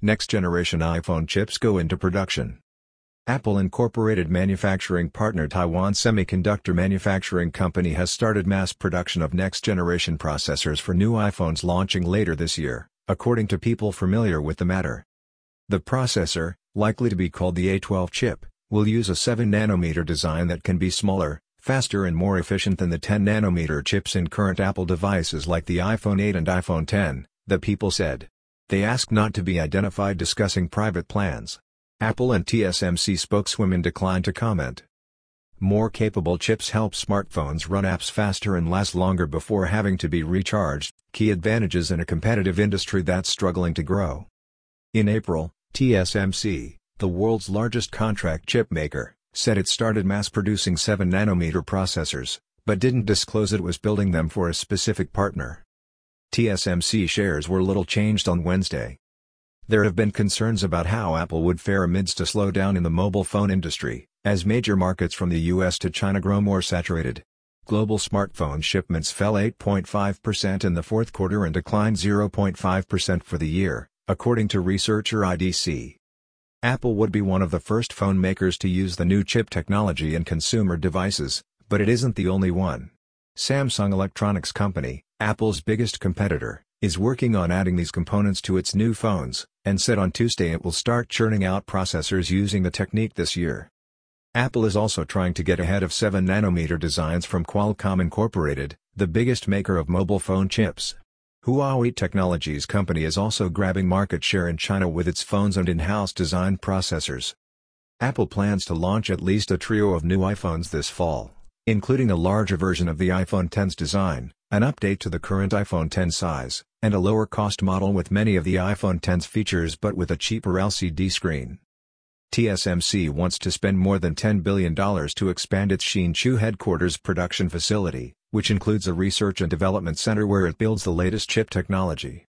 Next-generation iPhone chips go into production. Apple Incorporated manufacturing partner Taiwan Semiconductor Manufacturing Company has started mass production of next-generation processors for new iPhones launching later this year, according to people familiar with the matter. The processor, likely to be called the A12 chip, will use a 7nm design that can be smaller, faster and more efficient than the 10nm chips in current Apple devices like the iPhone 8 and iPhone X, the people said. They asked not to be identified discussing private plans. Apple and TSMC spokeswomen declined to comment. More capable chips help smartphones run apps faster and last longer before having to be recharged, key advantages in a competitive industry that's struggling to grow. In April, TSMC, the world's largest contract chip maker, said it started mass-producing 7nm processors, but didn't disclose it was building them for a specific partner. TSMC shares were little changed on Wednesday. There have been concerns about how Apple would fare amidst a slowdown in the mobile phone industry, as major markets from the US to China grow more saturated. Global smartphone shipments fell 8.5% in the fourth quarter and declined 0.5% for the year, according to researcher IDC. Apple would be one of the first phone makers to use the new chip technology in consumer devices, but it isn't the only one. Samsung Electronics Company, Apple's biggest competitor, is working on adding these components to its new phones, and said on Tuesday it will start churning out processors using the technique this year. Apple is also trying to get ahead of 7nm designs from Qualcomm Incorporated, the biggest maker of mobile phone chips. Huawei Technologies Company is also grabbing market share in China with its phones and in-house designed processors. Apple plans to launch at least a trio of new iPhones this fall, including a larger version of the iPhone X's design, an update to the current iPhone X size, and a lower-cost model with many of the iPhone X's features but with a cheaper LCD screen. TSMC wants to spend more than $10 billion to expand its Hsinchu headquarters production facility, which includes a research and development center where it builds the latest chip technology.